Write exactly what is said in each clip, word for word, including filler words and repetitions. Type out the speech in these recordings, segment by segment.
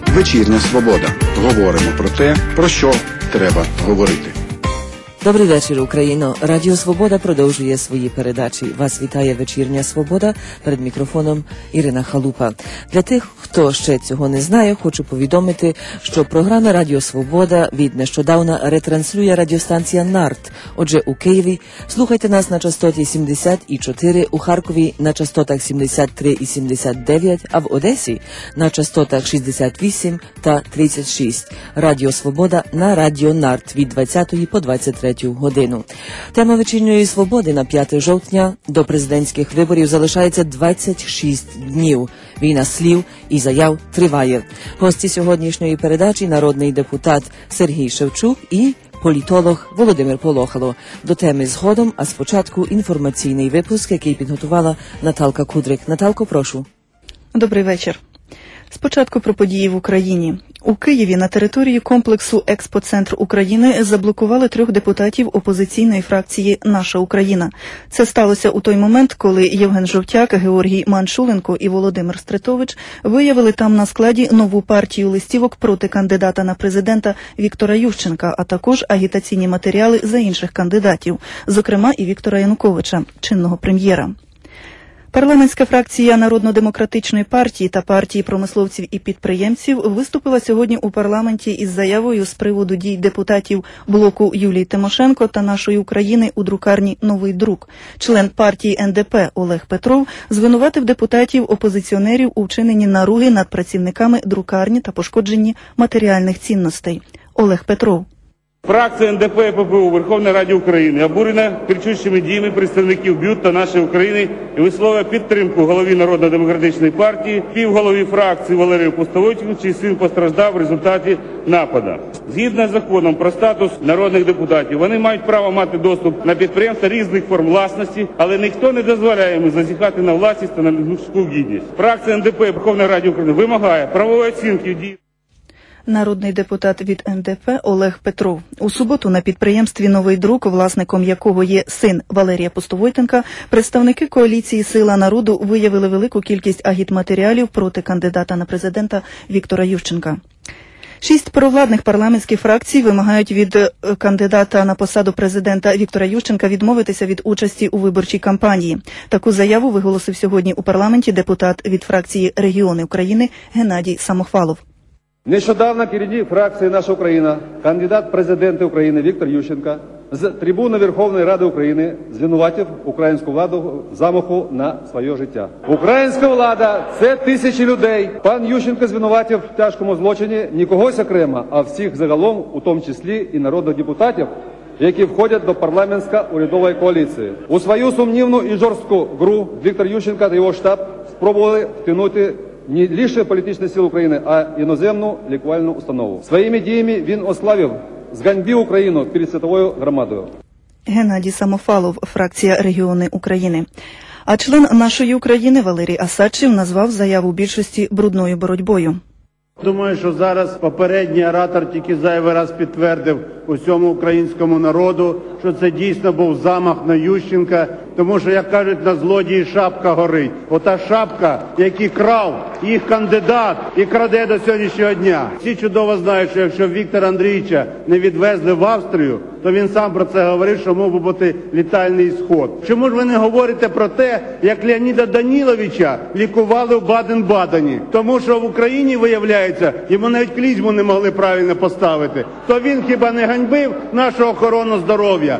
Вечірня Свобода. Говоримо про те, про що треба говорити. Добрий вечір, Україно. Радіо Свобода продовжує свої передачі. Вас вітає Вечірня Свобода. Перед мікрофоном Ірина Халупа. Для тих, хто ще цього не знає, хочу повідомити, що програма Радіо Свобода від нещодавна ретранслює радіостанція НАРТ. Отже, у Києві слухайте нас на частоті сімдесят і чотири, у Харкові на частотах сімдесят три і сімдесят дев'ять, а в Одесі на частотах шістдесят вісім та тридцять шість. Радіо Свобода на Радіо НАРТ від двадцятої по двадцять третю годину. Тема Вечірньої Свободи на п'яте жовтня до президентських виборів залишається двадцять шість днів. Війна слів і заяв триває. Гості сьогоднішньої передачі – народний депутат Сергій Шевчук і політолог Володимир Полохало. До теми згодом, а спочатку інформаційний випуск, який підготувала Наталка Кудрик. Наталко, прошу. Добрий вечір. Спочатку про події в Україні. У Києві на території комплексу «Експоцентр України» заблокували трьох депутатів опозиційної фракції «Наша Україна». Це сталося у той момент, коли Євген Жовтяк, Георгій Маншуленко і Володимир Стритович виявили там на складі нову партію листівок проти кандидата на президента Віктора Ющенка, а також агітаційні матеріали за інших кандидатів, зокрема і Віктора Януковича, чинного прем'єра. Парламентська фракція Народно-демократичної партії та партії промисловців і підприємців виступила сьогодні у парламенті із заявою з приводу дій депутатів блоку Юлії Тимошенко та «Нашої України» у друкарні «Новий друк». Член партії ен де пе Олег Петров звинуватив депутатів-опозиціонерів у вчиненні наруги над працівниками друкарні та пошкодженні матеріальних цінностей. Олег Петров. Фракція ен де пе і пе пе у Верховній Раді України обурена кричущими діями представників БЮТ та «Нашої України» і висловлює підтримку голові Народно-демократичної партії, співголові фракції Валерію Пустовойтіну, чий син постраждав в результаті нападу. Згідно з законом про статус народних депутатів, вони мають право мати доступ на підприємства різних форм власності, але ніхто не дозволяє їм зазіхати на власність та на людську гідність. Фракція ен де пе і Верховної Ради України вимагає правової оцінки дій. Народний депутат від ен де пе Олег Петров. У суботу на підприємстві «Новий друк», власником якого є син Валерія Пустовойтенка, представники коаліції «Сила народу» виявили велику кількість агітматеріалів проти кандидата на президента Віктора Ющенка. Шість провладних парламентських фракцій вимагають від кандидата на посаду президента Віктора Ющенка відмовитися від участі у виборчій кампанії. Таку заяву виголосив сьогодні у парламенті депутат від фракції «Регіони України» Геннадій Самохвалов. Нещодавно керівник фракції «Наша Україна», кандидат президента України Віктор Ющенко з трибуни Верховної Ради України звинуватив українську владу в замаху на своє життя. Українська влада – це тисячі людей. Пан Ющенко звинуватив в тяжкому злочині не когось окремо, а всіх загалом, у тому числі і народних депутатів, які входять до парламентсько-урядової коаліції. У свою сумнівну і жорстку гру Віктор Ющенко та його штаб спробували втягнути не лише політичні сили України, а іноземну лікувальну установу. Своїми діями він ославив, зганьбив Україну перед світовою громадою. Геннадій Самохвалов, фракція «Регіони України». А член «Нашої України» Валерій Асадчев назвав заяву більшості брудною боротьбою. Думаю, що зараз попередній оратор тільки зайвий раз підтвердив усьому українському народу, що це дійсно був замах на Ющенка, тому що, як кажуть, на злодії шапка горить. Ота шапка, який крав їх кандидат і краде до сьогоднішнього дня. Всі чудово знають, що якщо Віктора Андрійовича не відвезли в Австрію, то він сам про це говорив, що мав би бути літальний ісход. Чому ж ви не говорите про те, як Леоніда Даніловича лікували в Баден-Бадені? Тому що в Україні, виявляється, йому навіть клізму не могли правильно поставити. То він хіба не ганьбив нашу охорону здоров'я?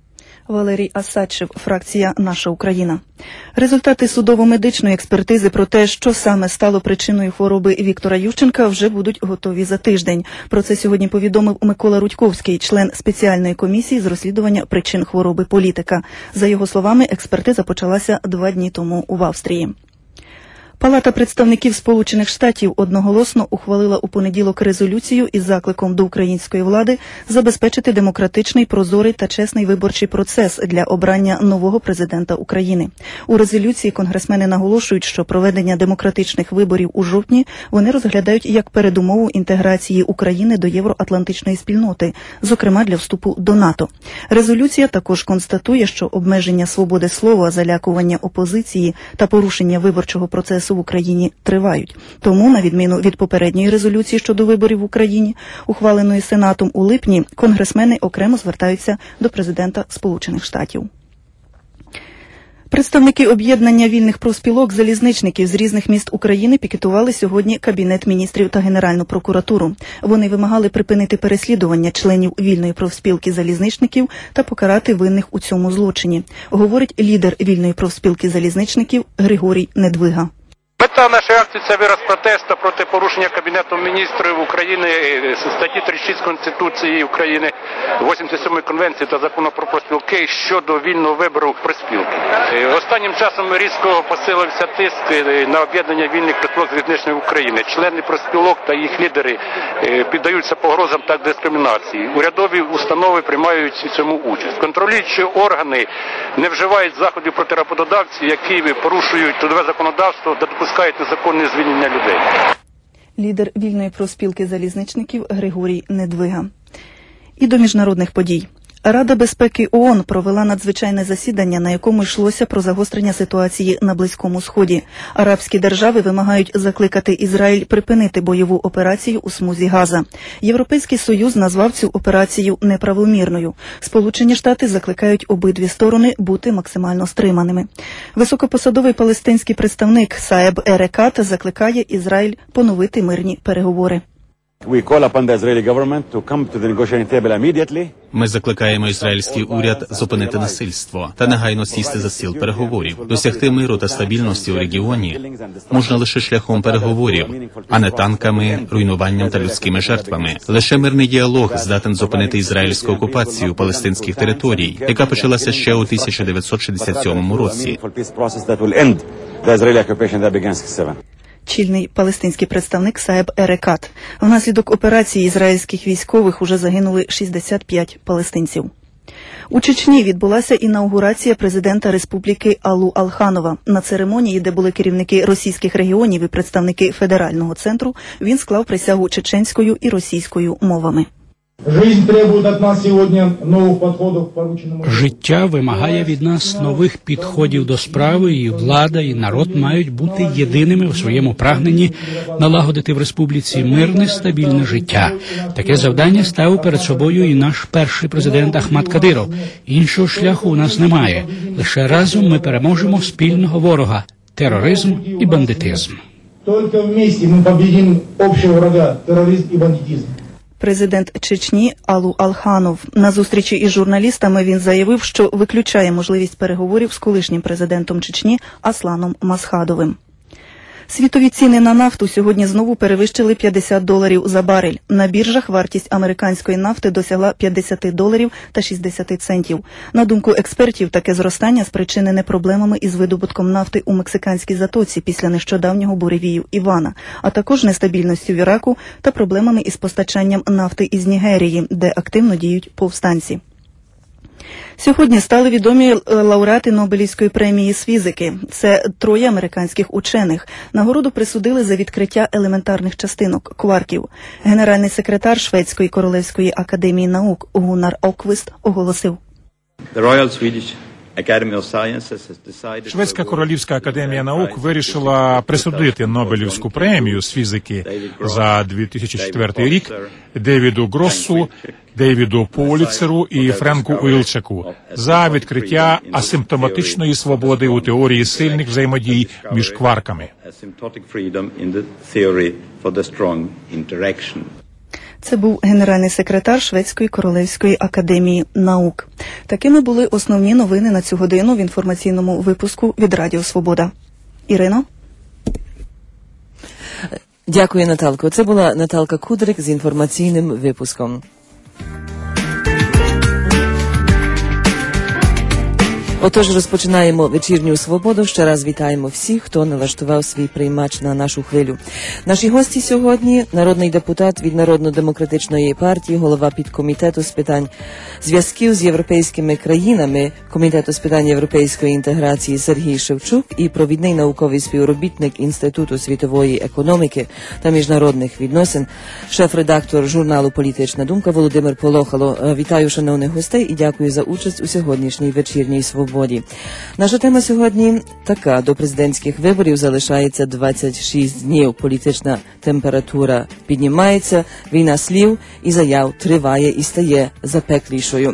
Валерій Асадчев, фракція «Наша Україна». Результати судово-медичної експертизи про те, що саме стало причиною хвороби Віктора Ющенка, вже будуть готові за тиждень. Про це сьогодні повідомив Микола Рудьковський, член спеціальної комісії з розслідування причин хвороби політика. За його словами, експертиза почалася два дні тому в Австрії. Палата представників Сполучених Штатів одноголосно ухвалила у понеділок резолюцію із закликом до української влади забезпечити демократичний, прозорий та чесний виборчий процес для обрання нового президента України. У резолюції конгресмени наголошують, що проведення демократичних виборів у жовтні вони розглядають як передумову інтеграції України до євроатлантичної спільноти, зокрема для вступу до НАТО. Резолюція також констатує, що обмеження свободи слова, залякування опозиції та порушення виборчого процесу процесу в Україні тривають. Тому, на відміну від попередньої резолюції щодо виборів в Україні, ухваленої Сенатом у липні, конгресмени окремо звертаються до президента Сполучених Штатів. Представники об'єднання вільних профспілок залізничників з різних міст України пікетували сьогодні Кабінет міністрів та Генеральну прокуратуру. Вони вимагали припинити переслідування членів вільної профспілки залізничників та покарати винних у цьому злочині, говорить лідер вільної профспілки залізничників Григорій Недвига. Мета нашої акції – це вираз протесту проти порушення Кабінетом міністрів України статті тридцять шість Конституції України, вісімдесят сьомої Конвенції та Закону про профспілки щодо вільного вибору профспілки. Останнім часом різко посилився тиск на об'єднання вільних профспілок залізничних України. Члени профспілок та їх лідери піддаються погрозам та дискримінації. Урядові установи приймають у цьому участь. Контролюючі органи не вживають заходів проти роботодавців, які порушують трудове законодавство та допускають незаконне звільнення людей. Лідер вільної профспілки залізничників Григорій Недвига. І до міжнародних подій. Рада безпеки ООН провела надзвичайне засідання, на якому йшлося про загострення ситуації на Близькому Сході. Арабські держави вимагають закликати Ізраїль припинити бойову операцію у смузі Газа. Європейський Союз назвав цю операцію неправомірною. Сполучені Штати закликають обидві сторони бути максимально стриманими. Високопосадовий палестинський представник Саеб Ерекат закликає Ізраїль поновити мирні переговори. Ми закликаємо ізраїльський уряд зупинити насильство та негайно сісти за стіл переговорів. Досягти миру та стабільності у регіоні можна лише шляхом переговорів, а не танками, руйнуванням та людськими жертвами. Лише мирний діалог здатен зупинити ізраїльську окупацію палестинських територій, яка почалася ще у тисяча дев'ятсот шістдесят сьомому році. Чільний палестинський представник Саеб Ерекат. Внаслідок операції ізраїльських військових уже загинули шістдесят п'ять палестинців. У Чечні відбулася інаугурація президента республіки Алу Алханова. На церемонії, де були керівники російських регіонів і представники федерального центру, він склав присягу чеченською і російською мовами. Життя вимагає від нас нових підходів до справи, і влада, і народ мають бути єдиними у своєму прагненні налагодити в республіці мирне, стабільне життя. Таке завдання ставив перед собою і наш перший президент Ахмад Кадиров. Іншого шляху у нас немає. Лише разом ми переможемо спільного ворога – тероризм і бандитизм. Тільки вместе ми победимо общого врага – тероризм і бандитизм. Президент Чечні Алу Алханов. На зустрічі із журналістами він заявив, що виключає можливість переговорів з колишнім президентом Чечні Асланом Масхадовим. Світові ціни на нафту сьогодні знову перевищили п'ятдесят доларів за барель. На біржах вартість американської нафти досягла п'ятдесят доларів та шістдесят центів. На думку експертів, таке зростання спричинене проблемами із видобутком нафти у Мексиканській затоці після нещодавнього буревію Івана, а також нестабільністю в Іраку та проблемами із постачанням нафти із Нігерії, де активно діють повстанці. Сьогодні стали відомі лауреати Нобелівської премії з фізики. Це троє американських учених. Нагороду присудили за відкриття елементарних частинок – кварків. Генеральний секретар Шведської королевської академії наук Гуннар Оквист оголосив. Шведська королівська академія наук вирішила присудити Нобелівську премію з фізики за дві тисячі четвертий рік Девіду Гроссу, Девіду Поліцеру і Френку Уілчаку за відкриття асимптоматичної свободи у теорії сильних взаємодій між кварками. Це був генеральний секретар Шведської королевської академії наук. Такими були основні новини на цю годину в інформаційному випуску від Радіо Свобода. Ірино? Дякую, Наталко. Це була Наталка Кудрик з інформаційним випуском. Отож, розпочинаємо вечірню свободу. Ще раз вітаємо всіх, хто налаштував свій приймач на нашу хвилю. Наші гості сьогодні – народний депутат від Народно-демократичної партії, голова підкомітету з питань зв'язків з європейськими країнами, Комітету з питань європейської інтеграції Сергій Шевчук і провідний науковий співробітник Інституту світової економіки та міжнародних відносин, шеф-редактор журналу «Політична думка» Володимир Полохало. Вітаю шановних гостей і дякую за участь у сьогоднішній вечірній свободі. свободі. Наша тема сьогодні така. До президентських виборів залишається двадцять шість днів. Політична температура піднімається, війна слів і заяв триває і стає запеклішою.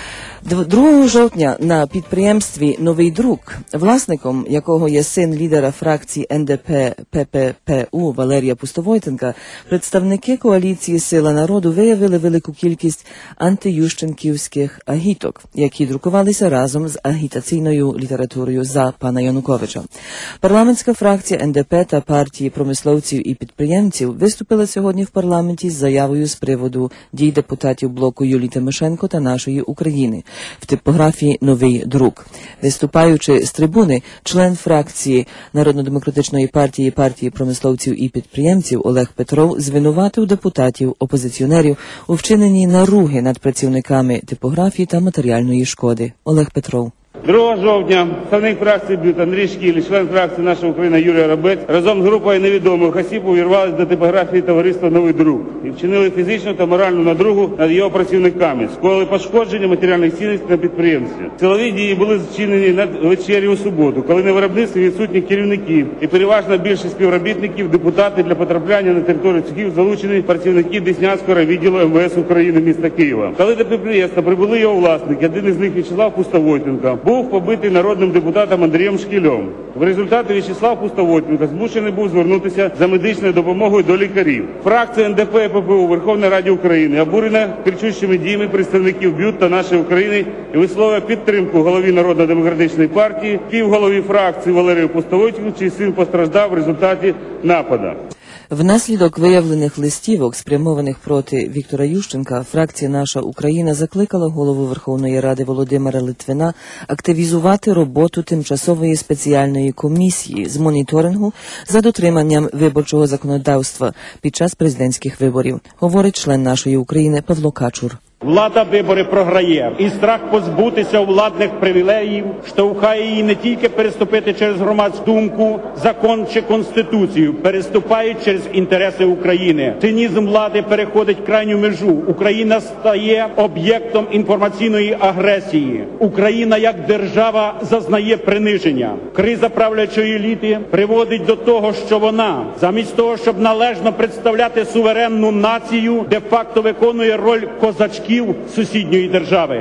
другого жовтня на підприємстві «Новий друк», власником якого є син лідера фракції ен де пе пе пе пе у Валерія Пустовойтенка, представники коаліції «Сила народу» виявили велику кількість антиющенківських агіток, які друкувалися разом з агітаційною літературою за пана Януковича. Парламентська фракція ен де пе та партії промисловців і підприємців виступила сьогодні в парламенті з заявою з приводу дій депутатів блоку Юлії Тимошенко та «Нашої України» в типографії «Новий друк». Виступаючи з трибуни, член фракції Народно-демократичної партії, партії промисловців і підприємців Олег Петров звинуватив депутатів-опозиціонерів у вчиненні наруги над працівниками типографії та матеріальної шкоди. Олег Петров. другого жовтня представник фракції «Бют» Андрій Шкіль, член фракції «Наша Україна» Юрій Рабець разом з групою невідомих осіб увірвалися до типографії товариства «Новий друк» і вчинили фізичну та моральну наругу над його працівниками, скоїли пошкодження матеріальних цінностей на підприємстві. Силові дії були вчинені на вечері у суботу, коли на виробництві відсутні керівників і переважна більшість співробітників, депутати для потрапляння на територію цехів залучені працівники Деснянського відділу ем ве ес України міста Києва. Коли до підприємства прибули його власники, один із них В'ячеслав Пустовойтенко, був побитий народним депутатом Андрієм Шкілем. В результаті В'ячеслав Пустовойтенко змушений був звернутися за медичною допомогою до лікарів. Фракція ен де пе пе пе у Верховної Ради України обурена кричущими діями представників «Бют» та «Нашої України» і висловлює підтримку голові Народно-демократичної партії, півголові фракції Валерію Пустовойтенку, чий син постраждав в результаті нападу. Внаслідок виявлених листівок, спрямованих проти Віктора Ющенка, фракція «Наша Україна» закликала голову Верховної Ради Володимира Литвина активізувати роботу тимчасової спеціальної комісії з моніторингу за дотриманням виборчого законодавства під час президентських виборів, говорить член «Нашої України» Павло Качур. Влада вибори програє, і страх позбутися владних привілеїв штовхає її не тільки переступити через громадську думку, закон чи конституцію, переступають через інтереси України. Цинізм влади переходить крайню межу. Україна стає об'єктом інформаційної агресії. Україна як держава зазнає приниження. Криза правлячої еліти приводить до того, що вона, замість того, щоб належно представляти суверенну націю, де-факто виконує роль козачки сусідньої держави.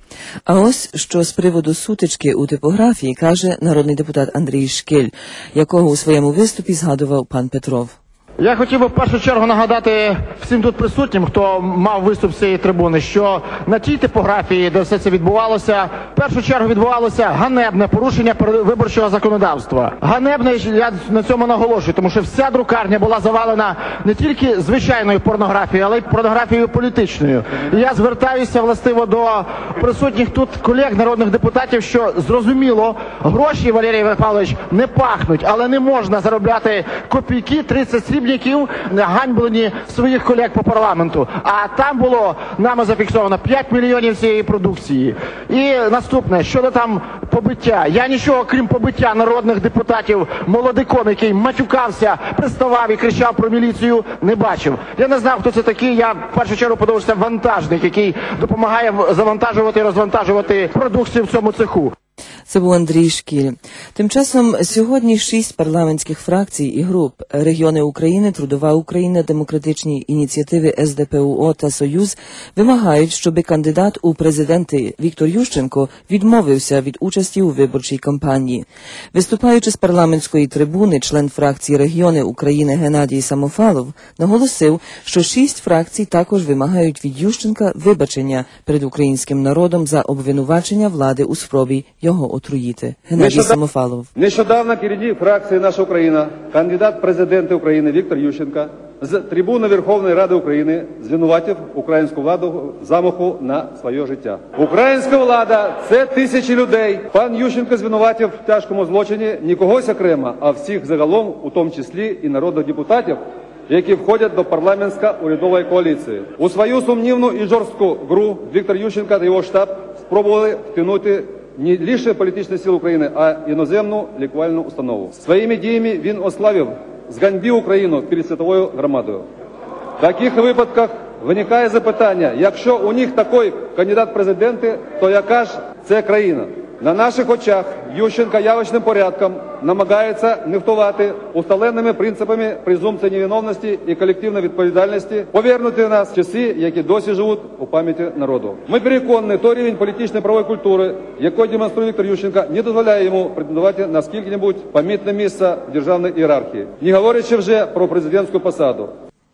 А ось що з приводу сутички у типографії каже народний депутат Андрій Шкіль, якого у своєму виступі згадував пан Петров. Я хотів би в першу чергу нагадати всім тут присутнім, хто мав виступ з цієї трибуни, що на тій типографії, де все це відбувалося, в першу чергу відбувалося ганебне порушення виборчого законодавства. Ганебне, я на цьому наголошую, тому що вся друкарня була завалена не тільки звичайною порнографією, але й порнографією політичною. І я звертаюся властиво до присутніх тут колег, народних депутатів, що зрозуміло, гроші, Валерій Павлович, не пахнуть, але не можна заробляти копійки, тридцять срібних, ганьблені своїх колег по парламенту. А там було нами зафіксовано п'ять мільйонів цієї продукції. І наступне, щодо там побиття. Я нічого, крім побиття народних депутатів молодиком, який матюкався, приставав і кричав про міліцію, не бачив. Я не знав, хто це такий. Я в першу чергу подивився вантажник, який допомагає завантажувати і розвантажувати продукцію в цьому цеху. Це був Андрій Шкіль. Тим часом сьогодні шість парламентських фракцій і груп «Регіони України», «Трудова Україна», демократичні ініціативи ес де пе у о та «Союз» вимагають, щоб кандидат у президенти Віктор Ющенко відмовився від участі у виборчій кампанії. Виступаючи з парламентської трибуни, член фракції «Регіони України» Геннадій Самофалов наголосив, що шість фракцій також вимагають від Ющенка вибачення перед українським народом за обвинувачення влади у спробі його отруїти. Геннадій Самофалов. Нещодавно керівник фракції «Наша Україна», кандидат в президенти України Віктор Ющенко з трибуни Верховної Ради України звинуватив українську владу в замаху на своє життя. Українська влада – це тисячі людей. Пан Ющенко звинуватив в тяжкому злочині не когось окремо, а всіх загалом, у тому числі і народних депутатів, які входять до парламентсько-урядової коаліції. У свою сумнівну і жорстку гру Віктор Ющенко та його штаб спробували втягнути не лише політичні сили України, а іноземну лікувальну установу. Своїми діями він ославив, зганьбив Україну перед світовою громадою. В таких випадках виникає запитання, якщо у них такий кандидат в президенти, то яка ж це країна? На наших очах Ющенко явочним порядком намагається нехтувати усталеними принципами презумпції невиновності і колективної відповідальності, повернути нас в часи, які досі живуть у пам'яті народу. Ми переконані, той рівень політичної правової культури, який демонструє Віктор Ющенко, не дозволяє йому претендувати на скільки-небудь помітне місце в державній ієрархії, не говорячи вже про президентську посаду.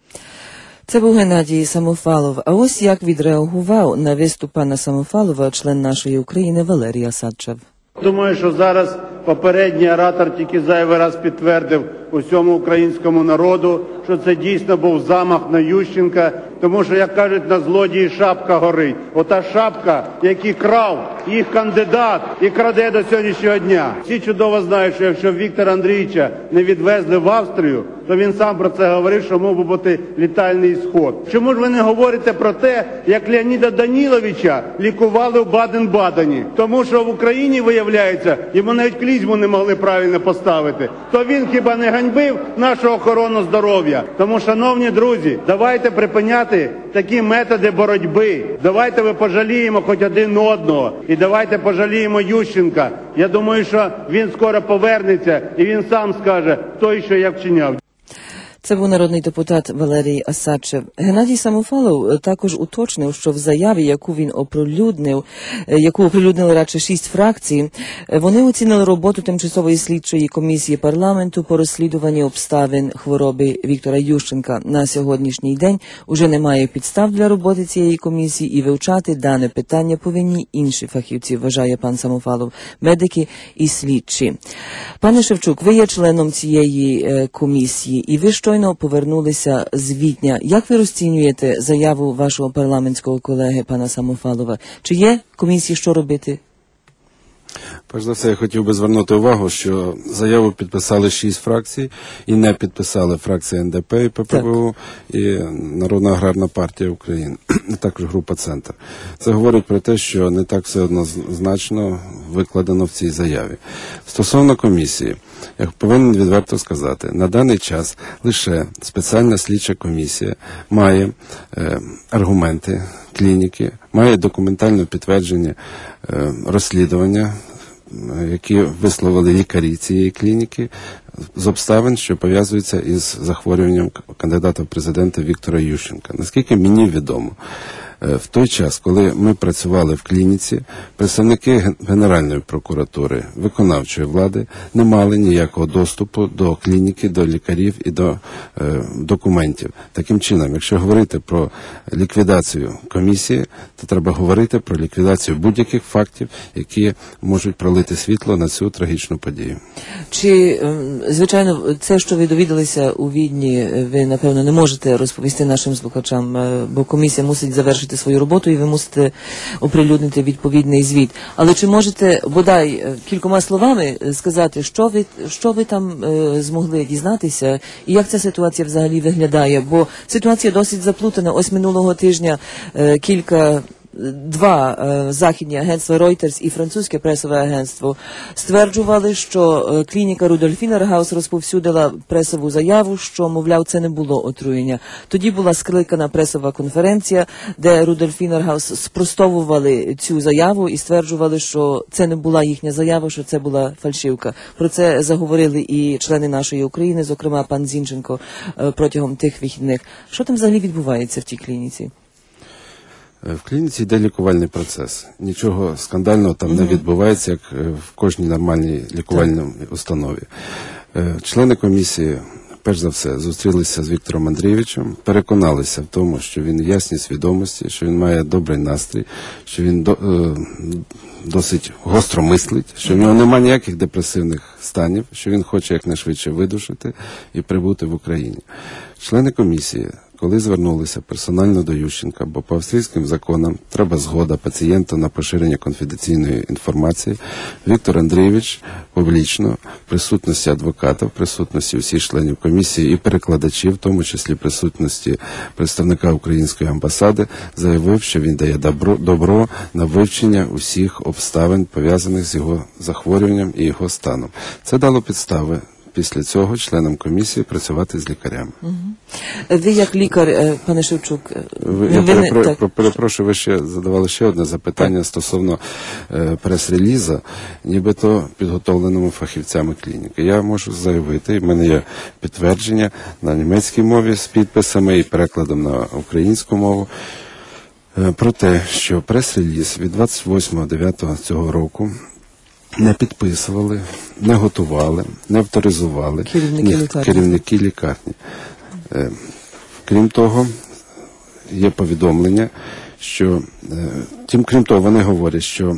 Це був Геннадій Самофалов. А ось як відреагував на виступ пана Самофалова член нашої України Валерій Осадчев. Думаю, що зараз попередній оратор тільки зайвий раз підтвердив усьому українському народу, що це дійсно був замах на Ющенка, тому що, як кажуть, на злодії шапка горить. Ота шапка, який крав їх кандидат і краде до сьогоднішнього дня. Всі чудово знають, що якщо Віктора Андрійовича не відвезли в Австрію, то він сам про це говорив, що мав би бути літальний ісход. Чому ж ви не говорите про те, як Леоніда Даніловича лікували в Баден-Бадені? Тому що в Україні, виявляється, йому навіть клізму не могли правильно поставити. То він хіба не ганьбив нашу охорону здоров'я? Тому, шановні друзі, давайте припиняти такі методи боротьби. Давайте ми пожаліємо хоч один одного. І давайте пожаліємо Ющенка. Я думаю, що він скоро повернеться і він сам скаже, хто і що як вчиняв. Це був народний депутат Валерій Осадчев. Геннадій Самофалов також уточнив, що в заяві, яку він оприлюднив, яку оприлюднили радше шість фракцій, вони оцінили роботу тимчасової слідчої комісії парламенту по розслідуванні обставин хвороби Віктора Ющенка. На сьогоднішній день уже немає підстав для роботи цієї комісії і вивчати дане питання повинні інші фахівці, вважає пан Самофалов, медики і слідчі. Пане Шевчук, ви є членом цієї комісії і ви що повернулися з Відня. Як ви розцінюєте заяву вашого парламентського колеги пана Самофалова? Чи є комісії що робити? Перш за все, я хотів би звернути увагу, що заяву підписали шість фракцій і не підписали фракція ен де пе і пе пе ве у і Народна аграрна партія України, а також група «Центр». Це говорить про те, що не так все однозначно викладено в цій заяві. Стосовно комісії, я повинен відверто сказати, на даний час лише спеціальна слідча комісія має е, аргументи клініки, має документальне підтвердження е, розслідування, які висловили лікарі цієї клініки з обставин, що пов'язуються із захворюванням кандидата в президенти Віктора Ющенка. Наскільки мені відомо, в той час, коли ми працювали в клініці, представники Генеральної прокуратури, виконавчої влади не мали ніякого доступу до клініки, до лікарів і до е, документів. Таким чином, якщо говорити про ліквідацію комісії, то треба говорити про ліквідацію будь-яких фактів, які можуть пролити світло на цю трагічну подію. Чи, звичайно, це, що ви довідалися у Відні, ви, напевно, не можете розповісти нашим слухачам, бо комісія мусить завершити свою роботу і ви мусите оприлюднити відповідний звіт. Але чи можете, бодай, кількома словами сказати, що ви, що ви там е, змогли дізнатися і як ця ситуація взагалі виглядає? Бо ситуація досить заплутана. Ось минулого тижня е, кілька Два е, західні агентства Reuters і французьке пресове агентство стверджували, що е, клініка Рудольф Інергаус розповсюдила пресову заяву, що, мовляв, це не було отруєння. Тоді була скликана пресова конференція, де Рудольф Інергаус спростовували цю заяву і стверджували, що це не була їхня заява, що це була фальшивка. Про це заговорили і члени нашої України, зокрема пан Зінченко, е, протягом тих вихідних. Що там взагалі відбувається в тій клініці? В клініці йде лікувальний процес. Нічого скандального там не відбувається, як в кожній нормальній лікувальній установі. Члени комісії, перш за все, зустрілися з Віктором Андрійовичем, переконалися в тому, що він в ясній свідомості, що він має добрий настрій, що він до, е, досить гостро мислить, що в нього немає ніяких депресивних станів, що він хоче якнайшвидше видушити і прибути в Україні. Члени комісії, коли звернулися персонально до Ющенка, бо по австрійським законам треба згода пацієнта на поширення конфіденційної інформації, Віктор Андрійович публічно, в присутності адвоката, в присутності всіх членів комісії і перекладачів, в тому числі присутності представника української амбасади, заявив, що він дає добро, добро на вивчення усіх обставин, пов'язаних з його захворюванням і його станом. Це дало підстави після цього членам комісії працювати з лікарями. Угу. Ви як лікар, е, пане Шевчук, ви, ви, я ви, перепро, так. перепрошую, ви ще задавали ще одне запитання так. стосовно е, прес-реліза, нібито підготовленому фахівцями клініки. Я можу заявити, в мене є підтвердження на німецькій мові з підписами і перекладом на українську мову, е, про те, що прес-реліз від двадцять восьмого дев'ятого цього року не підписували, не готували, не авторизували керівники лікарні. керівники лікарні. Е, крім того, є повідомлення, що, е, тим, крім того, вони говорять, що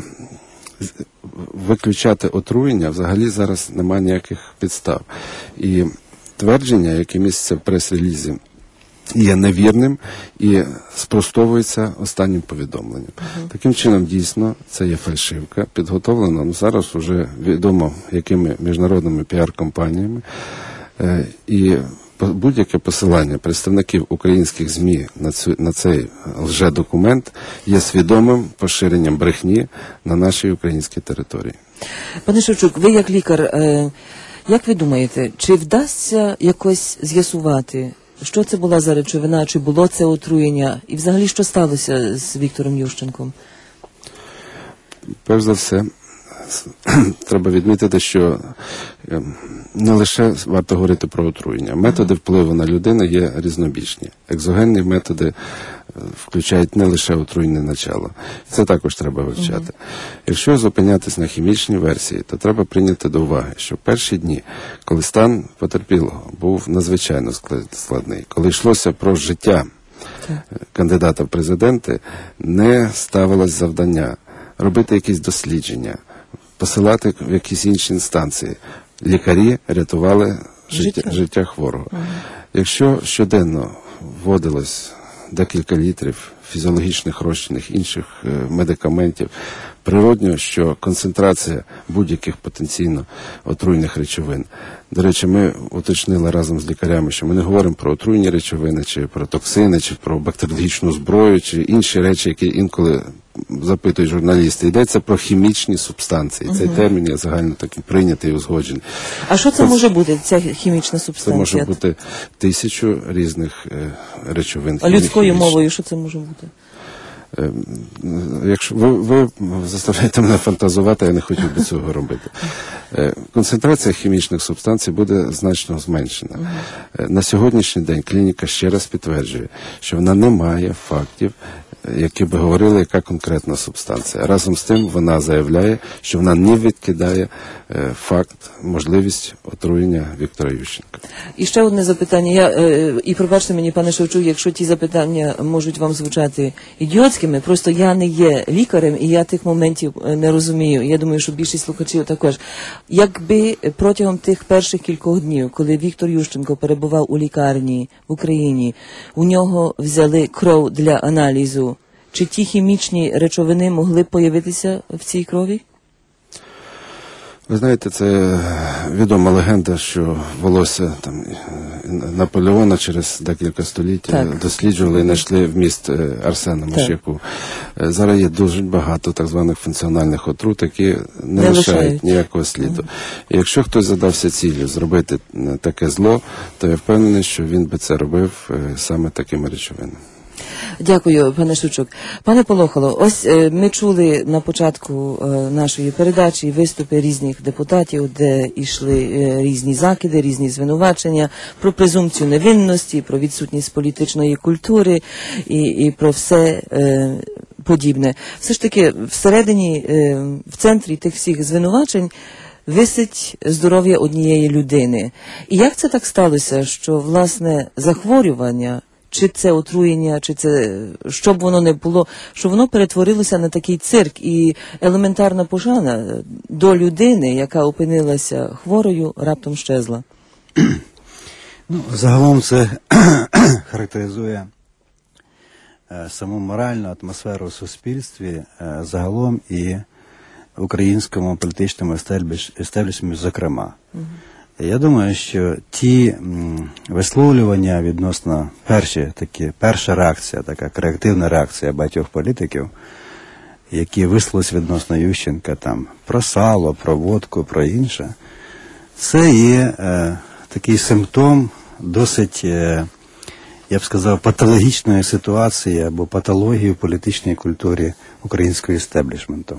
виключати отруєння взагалі зараз немає ніяких підстав. І твердження, яке міститься в прес-релізі, є невірним і спростовується останнім повідомленням. Uh-huh. Таким чином, дійсно, це є фальшивка, підготовлена, ну, зараз вже відомо, якими міжнародними піар-компаніями, е, і будь-яке посилання представників українських ЗМІ на, цю, на цей лжедокумент є свідомим поширенням брехні на нашій українській території. Пане Шевчук, ви як лікар, е, як ви думаєте, чи вдасться якось з'ясувати, що це була за речовина, чи було це отруєння, і взагалі що сталося з Віктором Ющенком? Перш за все, треба відмітити, що не лише варто говорити про отруєння. Методи впливу на людину є різнобічні. Екзогенні методи включають не лише отруєнне начало. Це також треба вивчати. Uh-huh. Якщо зупинятись на хімічній версії, то треба прийняти до уваги, що в перші дні, коли стан потерпілого був надзвичайно складний, коли йшлося про життя uh-huh. кандидата в президенти, не ставилось завдання робити якісь дослідження, посилати в якісь інші інстанції. Лікарі рятували життя, життя. життя хворого. Ага. Якщо щоденно вводилось декілька літрів фізіологічних розчинних інших е, медикаментів, природньо, що концентрація будь-яких потенційно отруйних речовин. До речі, ми уточнили разом з лікарями, що ми не говоримо про отруйні речовини, чи про токсини, чи про бактеріологічну зброю, чи інші речі, які інколи запитують журналісти. Йдеться про хімічні субстанції. Угу. Цей термін є загально такий прийнятий і узгоджений. А що це Ось, може бути, ця хімічна субстанція? Це може бути тисячу різних е, речовин. А людською мовою що це може бути? Е, якщо ви, ви заставляєте мене фантазувати, я не хотів би цього робити. Е, концентрація хімічних субстанцій буде значно зменшена. Е, на сьогоднішній день клініка ще раз підтверджує, що вона не має фактів, які би говорили, яка конкретна субстанція. Разом з тим вона заявляє, що вона не відкидає е, факт, можливість отруєння Віктора Ющенка. І ще одне запитання. Я, е, і пробачте мені, пане Шевчук, якщо ті запитання можуть вам звучати ідіотськими, просто я не є лікарем, і я тих моментів не розумію. Я думаю, що більшість слухачів також. Якби протягом тих перших кількох днів, коли Віктор Ющенко перебував у лікарні в Україні, у нього взяли кров для аналізу, чи ті хімічні речовини могли б появитися в цій крові? Ви знаєте, це відома легенда, що волосся там Наполеона через декілька століть так. досліджували і знайшли вміст арсену миш'яку. Зараз є дуже багато так званих функціональних отрут, які не, не лишають, лишають ніякого сліду. Mm. І якщо хтось задався ціллю зробити таке зло, то я впевнений, що він би це робив саме такими речовинами. Дякую, пане Шевчук. Пане Полохало, ось е, ми чули на початку е, нашої передачі виступи різних депутатів, де йшли е, різні закиди, різні звинувачення про презумпцію невинності, про відсутність політичної культури і, і про все е, подібне. Все ж таки, всередині, е, в центрі тих всіх звинувачень висить здоров'я однієї людини. І як це так сталося, що, власне, захворювання, чи це отруєння, чи це, що б воно не було, що воно перетворилося на такий цирк, і елементарна пошана до людини, яка опинилася хворою, раптом щезла? Ну, загалом це характеризує е, саму моральну атмосферу в суспільстві, е, загалом і в українському політичному естеблішменті, зокрема. Угу. Я думаю, що ті м, висловлювання відносно перші, такі, перша реакція, така реактивна реакція багатьох політиків, які висловились відносно Ющенка там, про сало, про водку, про інше, Це є е, такий симптом досить, е, я б сказав, патологічної ситуації або патології в політичній культурі українського істеблішменту.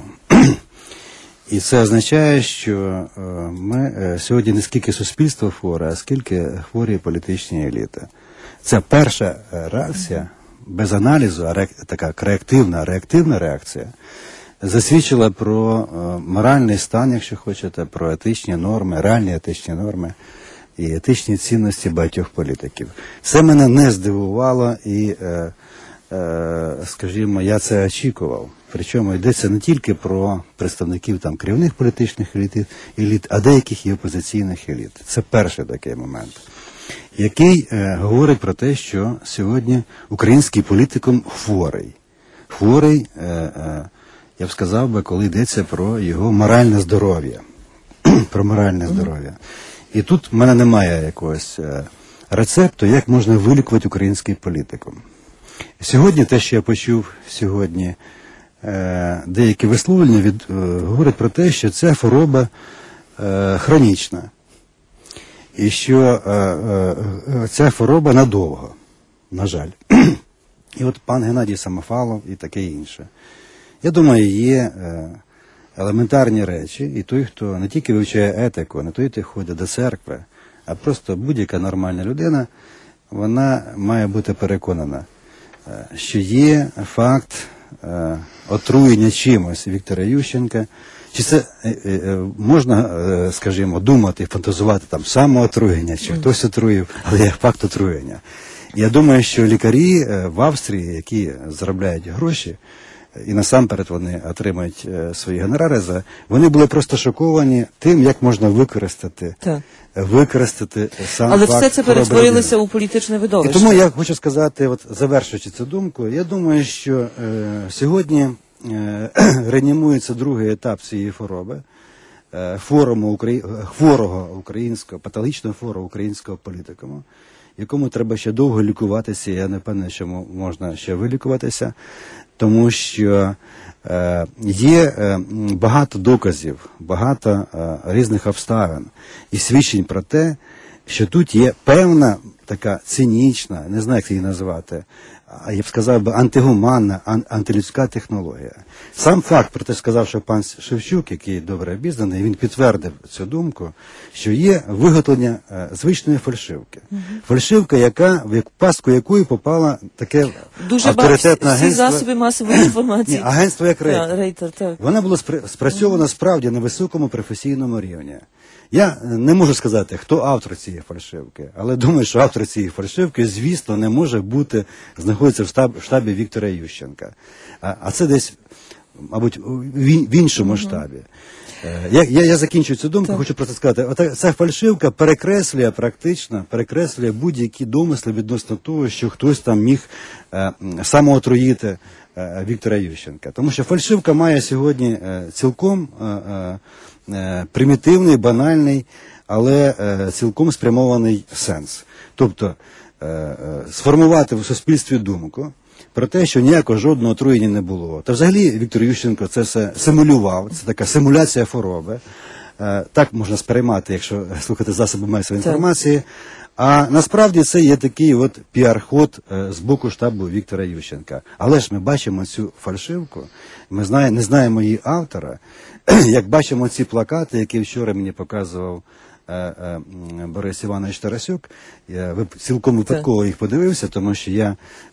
І це означає, що е, ми е, сьогодні не скільки суспільство хворе, а скільки хворі політичні еліти. Це перша реакція, без аналізу, а реак, така реактивна, реактивна реакція, засвідчила про е, моральний стан, якщо хочете, про етичні норми, реальні етичні норми і етичні цінності багатьох політиків. Це мене не здивувало і, е, е, скажімо, я це очікував. Причому йдеться не тільки про представників там керівних політичних еліт, еліт, а деяких і опозиційних еліт. Це перший такий момент, який е, говорить про те, що сьогодні український політикум хворий. Хворий, е, е, я б сказав би, коли йдеться про його моральне здоров'я. Про моральне здоров'я. І тут в мене немає якогось е, рецепту, як можна вилікувати український політикум. Сьогодні те, що я почув сьогодні, е, деякі висловлення від, е, говорять про те, що ця хвороба е, хронічна. І що е, е, ця хвороба надовго, на жаль. І от пан Геннадій Самофалов і таке інше. Я думаю, є е, елементарні речі, і той, хто не тільки вивчає етику, не той, хто ходить до церкви, а просто будь-яка нормальна людина, вона має бути переконана, е, що є факт е, отруєння чимось Віктора Ющенка. Чи це е, е, можна, е, скажімо, думати, фантазувати там самоотруєння, чи хтось отруїв, але є факт отруєння. Я думаю, що лікарі е, в Австрії, які заробляють гроші, і насамперед вони отримають е, свої гонорари, за вони були просто шоковані тим, як можна використати, так. використати сам Але факт все це перетворилося у політичне видовище. І тому я хочу сказати, от завершуючи цю думку, я думаю, що е, сьогодні е, реанімується другий етап цієї хвороби, е, форуму Украї... хворого українського, патологічного хворого українського політикуму, якому треба ще довго лікуватися, я не певний, що можна ще вилікуватися, тому що е, є е, багато доказів, багато е, різних обставин і свідчень про те, що тут є певна така цинічна, не знаю, як її назвати, а я б сказав би антигуманна, ан, антилюдська технологія. Сам факт, про те, сказав, що пан Шевчук, який добре обізнаний, він підтвердив цю думку, що є виготовлення е, звичної фальшивки. Угу. Фальшивка, яка, в пастку якої попала таке дуже авторитетне агентство. Всі засоби масової інформації. Ні, агентство як Рейтер. Рейтер так. Воно було спрацьовано угу. справді на високому професійному рівні. Я не можу сказати, хто автор цієї фальшивки, але думаю, що автор цієї фальшивки, звісно, не може бути, знаходиться в штабі, в штабі Віктора Ющенка. А, а це десь, мабуть, в, в іншому uh-huh. штабі. Я, я, я закінчую цю думку, так. Хочу просто сказати, ота, ця фальшивка перекреслює практично, перекреслює будь-які домисли відносно того, що хтось там міг е, самоотруїти е, Віктора Ющенка. Тому що фальшивка має сьогодні е, цілком е, е, примітивний, банальний, але е, цілком спрямований сенс. Тобто е, е, сформувати в суспільстві думку про те, що ніякого жодного отруєння не було. Та взагалі Віктор Ющенко це все симулював, це така симуляція хвороби. Е, так можна сприймати, якщо слухати засоби масової інформації. А насправді це є такий от піар-ход е, з боку штабу Віктора Ющенка. Але ж ми бачимо цю фальшивку, ми знає, не знаємо її автора. Як бачимо ці плакати, які вчора мені показував е, е, Борис Іванович Тарасюк, я цілком випадково їх подивився, тому що я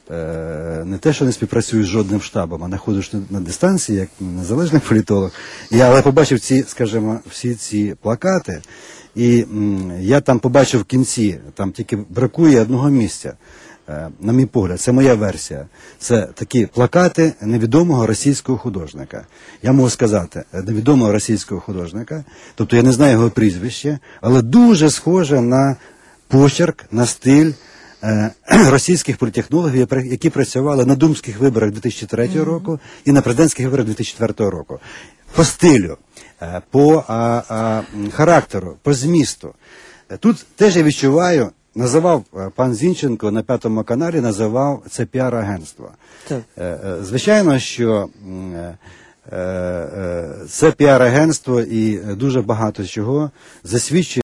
е, не те, що не співпрацюю з жодним штабом, а знаходжусь на, на дистанції, як незалежний політолог. Я але побачив ці, скажімо, всі ці плакати, і м, я там побачив в кінці, там тільки бракує одного місця. На мій погляд, це моя версія. Це такі плакати невідомого російського художника. Я можу сказати, невідомого російського художника, тобто я не знаю його прізвище, але дуже схоже на почерк, на стиль е, російських політехнологів, які працювали на думських виборах дві тисячі третього року і на президентських виборах дві тисячі четвертого року. По стилю, е, по а, а, характеру, по змісту. Тут теж я відчуваю, називав пан Зінченко на П'ятому каналі, називав це піар-агентство. Так. Звичайно, що це піар-агентство і дуже багато чого засвідчує